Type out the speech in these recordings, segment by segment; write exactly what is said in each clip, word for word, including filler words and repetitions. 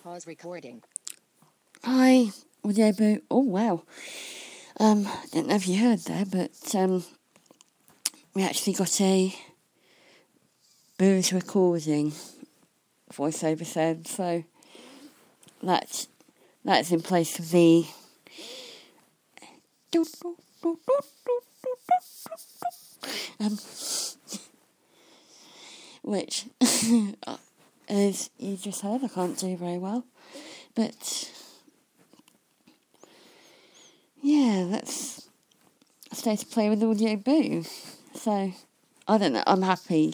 Pause recording. Hi, Audio Boo. Oh, wow. Um, I don't know if you heard there, but um, we actually got a Boo's recording voiceover sound, so that's, that's in place of the... Um, which, as you just heard, I can't do very well. But, yeah, that's a state of play with Audio Boo. So, I don't know, I'm happy.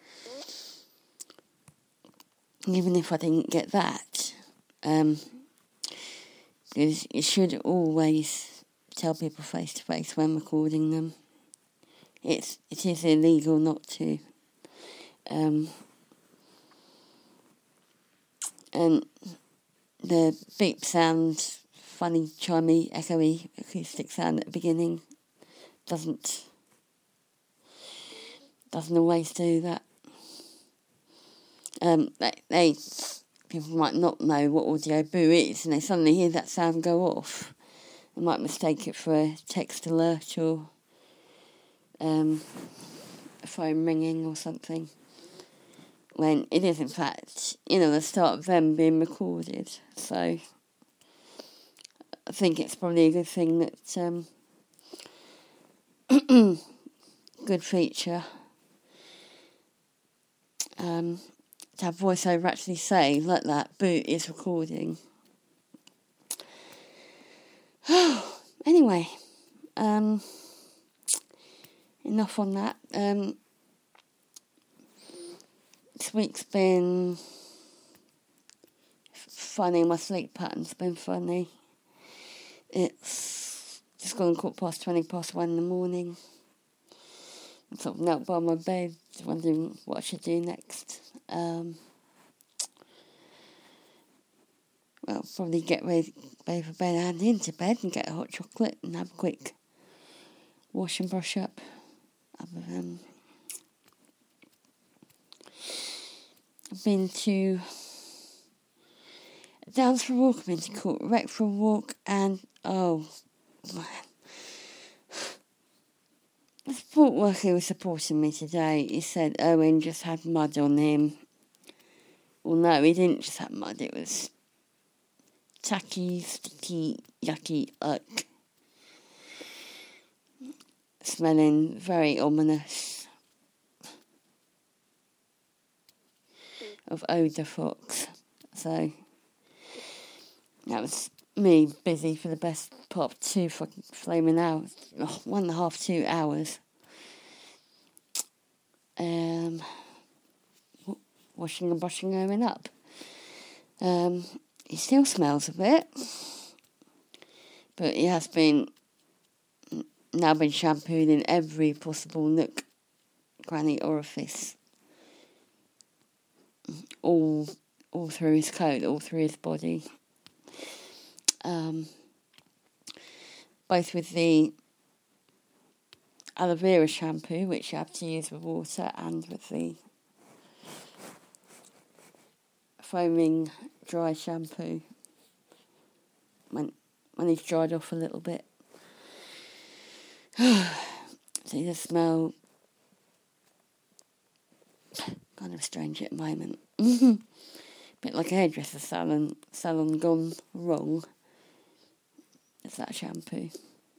Even if I didn't get that. Um, because you should always tell people face to face when recording them. It's, it is illegal not to. Um, and the beep sound, funny, chimey, echoey, acoustic sound at the beginning doesn't doesn't always do that. Um, they, they people might not know what Audio Boo is, and they suddenly hear that sound go off. They might mistake it for a text alert or um, a phone ringing or something, when it is in fact, you know, the start of them being recorded. So I think it's probably a good thing that, um, good feature, um, to have voiceover actually say, like that, Boo is recording. Anyway, um, enough on that. Um, this week's been funny, my sleep pattern's been funny. It's just gone quarter past twenty past one in the morning. I'm sort of knelt by my bed, wondering what I should do next. Um, well, probably get ready, ready for bed and into bed and get a hot chocolate and have a quick wash and brush up. Um, I've been to Downs for a walk, I've been to Court Rec for a walk, and oh man. The support worker who was supporting me today, he said Owen just had mud on him. Well, no, he didn't just have mud, it was tacky, sticky, yucky uck. Smelling very ominous of odour fox. So, that was me busy for the best part of two fucking flaming hours. Oh, one and a half, two hours. Um, washing and brushing Owen up. Um, he still smells a bit, but he has been now been shampooed in every possible nook, granny orifice, all all through his coat, all through his body. Um, both with the aloe vera shampoo, which you have to use with water, and with the foaming dry shampoo when when he's dried off a little bit. So he does smell kind of strange at the moment. Bit like a hairdresser salon, salon gone wrong. It's that shampoo.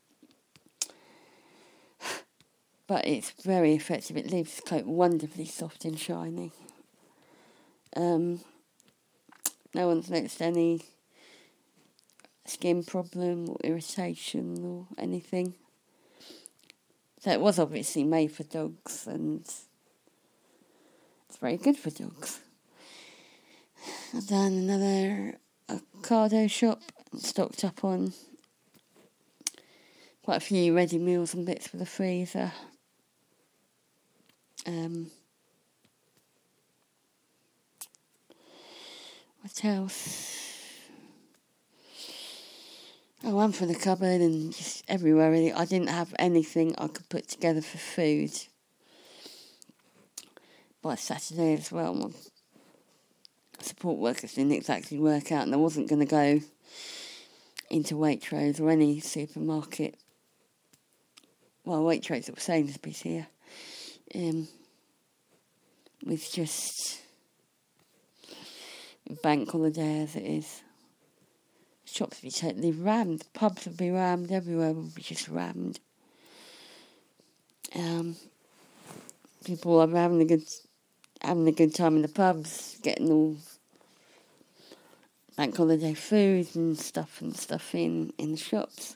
But it's very effective. It leaves the coat wonderfully soft and shiny. Um, no one's noticed any skin problem or irritation or anything. So it was obviously made for dogs, and it's very good for dogs. I've done another Ocado shop, stocked up on quite a few ready meals and bits for the freezer. Um, what else? Oh, one for the cupboard and just everywhere really. I didn't have anything I could put together for food by Saturday as well. My support workers didn't exactly work out, and I wasn't going to go into Waitrose or any supermarket. Well, Waitrose or Sainsbury's here. Um, with just bank holiday as it is. Shops would be totally rammed. Pubs would be rammed. Everywhere would be just rammed. Um, people are having a good, having a good time in the pubs, getting all bank holiday food and stuff and stuff in in the shops.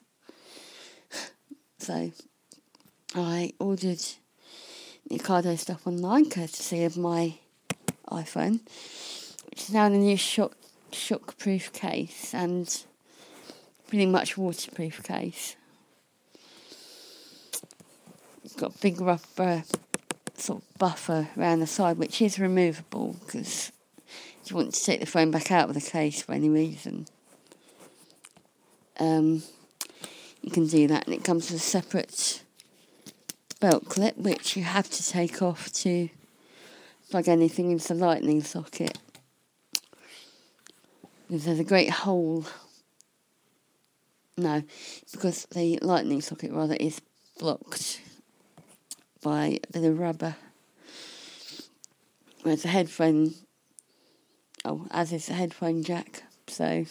So I ordered the Ocado stuff online, courtesy of my iPhone, which is now in a new shock shock-proof case and pretty much waterproof case. It's got a big rubber sort of buffer around the side, which is removable because if you want to take the phone back out of the case for any reason, um, you can do that. And it comes with a separate belt clip, which you have to take off to plug anything into the lightning socket. Because there's a great hole. No, because the lightning socket rather is blocked by a bit of rubber. Whereas the headphone, oh, as is the headphone jack, so.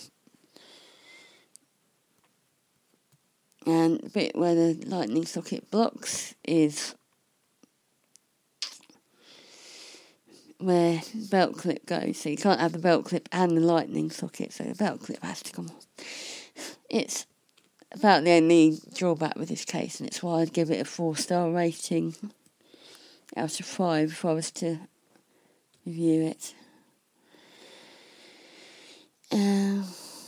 And the bit where the lightning socket blocks is where the belt clip goes. So you can't have the belt clip and the lightning socket, so the belt clip has to come off. It's about the only drawback with this case, and it's why I'd give it a four-star rating out of five if I was to review it. Um,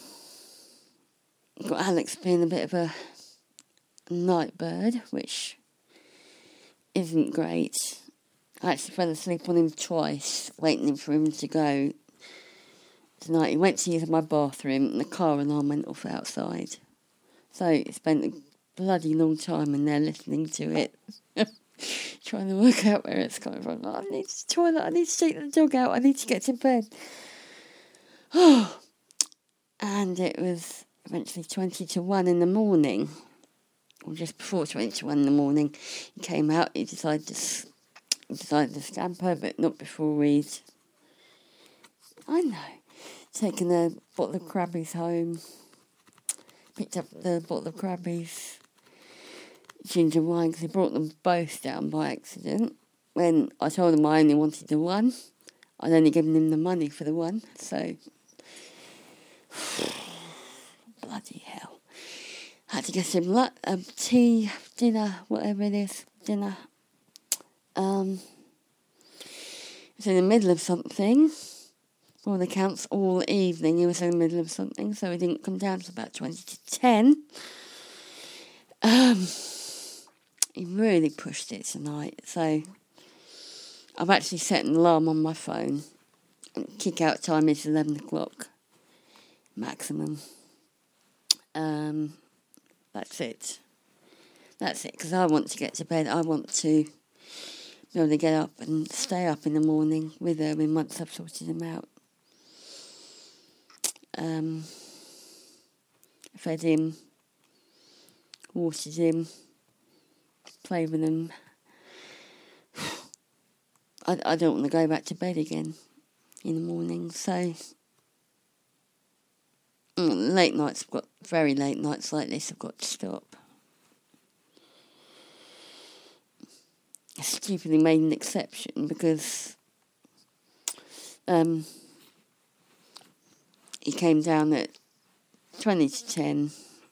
got Alex being a bit of a night bird, which isn't great. I actually fell asleep on him twice, waiting for him to go tonight. He went to use my bathroom and the car alarm went off outside. So he spent a bloody long time in there listening to it, trying to work out where it's coming from. I need to toilet, I need to take the dog out, I need to get to bed. And it was eventually twenty to one in the morning, or just before twenty to one in the morning. He came out, he decided to, he decided to scamper, but not before we'd, I know, taken a bottle of Crabbies home. Picked up the bottle of Crabbies ginger wine because he brought them both down by accident. When I told him I only wanted the one, I'd only given him the money for the one, so bloody hell. Had to get him like a tea, dinner, whatever it is, dinner. Um, he was in the middle of something. All the accounts all evening he was in the middle of something, so he didn't come down to about twenty to ten. Um, he really pushed it tonight, so I've actually set an alarm on my phone. And kick out time is eleven o'clock maximum. Um, that's it. That's it, because I want to get to bed. I want to be able to get up and stay up in the morning with Erwin once I've sorted him out. Um, fed him, watered him, played with him. I, I don't want to go back to bed again in the morning, so mm, late nights, I've got very late nights like this, I've got to stop. I stupidly made an exception because um, he came down at twenty to ten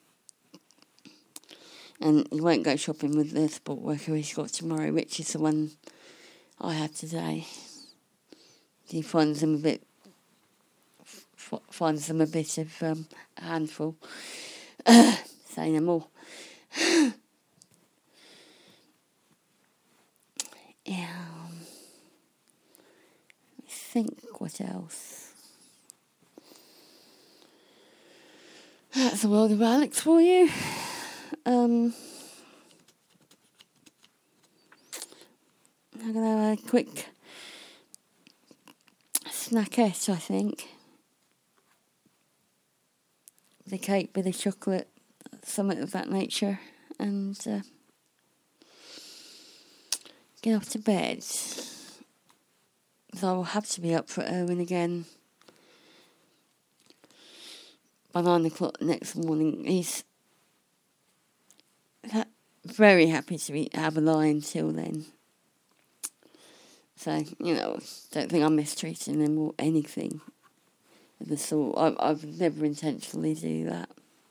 and he won't go shopping with the support worker he's got tomorrow, which is the one I had today. He finds them a bit, f- finds them a bit of um, a handful. Uh, say no more. Yeah. Let me think what else. That's the world of Alex for you. Um, I'm going to have a quick snackette, I think. The cake, bit of chocolate, something of that nature, and uh, get off to bed. So I will have to be up for Erwin again by nine o'clock next morning. He's ha- very happy to be, have a lie until then. So, you know, don't think I'm mistreating him or anything of the sort. I, I would never intentionally do that.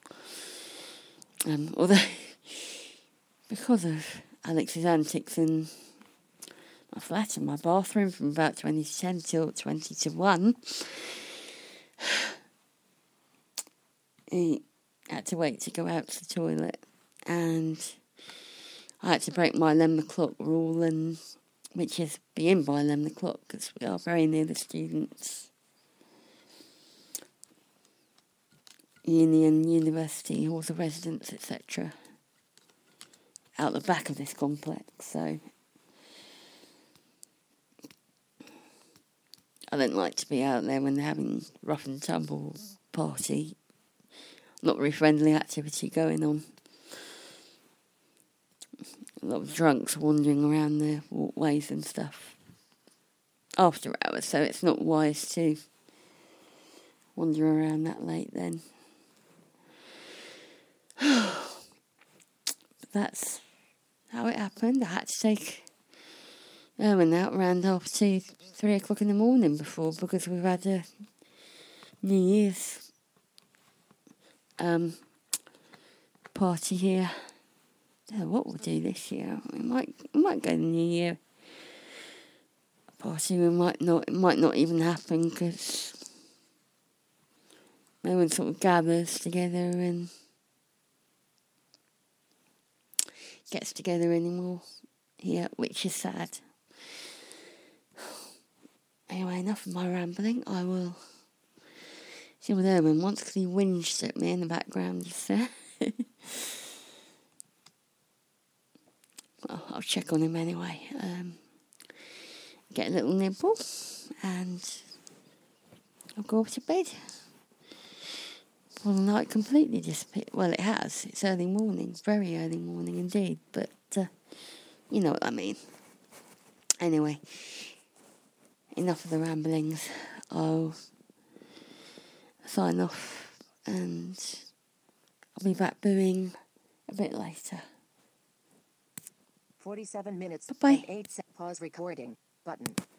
Um, although, because of Alex's antics in my flat and my bathroom from about twenty to ten till twenty to one, he had to wait to go out to the toilet, and I had to break my eleven o'clock rule, and which is be in by eleven o'clock because we are very near the students' uni and university halls of residence, et cetera, out the back of this complex. So I don't like to be out there when they're having rough and tumble party, not very friendly activity going on. A lot of drunks wandering around the walkways and stuff after hours, so it's not wise to wander around that late then. But that's how it happened. I had to take Erwin out around half two, three o'clock in the morning before, because we've had a New Year's um, party here. I don't know what we'll do this year. We might we might go to the New Year party. We might not. It might not even happen because no one sort of gathers together and gets together anymore here, which is sad. Anyway, enough of my rambling. I will see what Erwin wants because he whinged at me in the background just there. Well, I'll check on him anyway. Um, get a little nibble and I'll go off to bed. Well, the night completely disappeared. Well, it has. It's early morning, very early morning indeed, but uh, you know what I mean. Anyway, enough of the ramblings. I'll sign off and I'll be back booing a bit later. forty-seven minutes Bye-bye. and eight seconds. Pause recording button.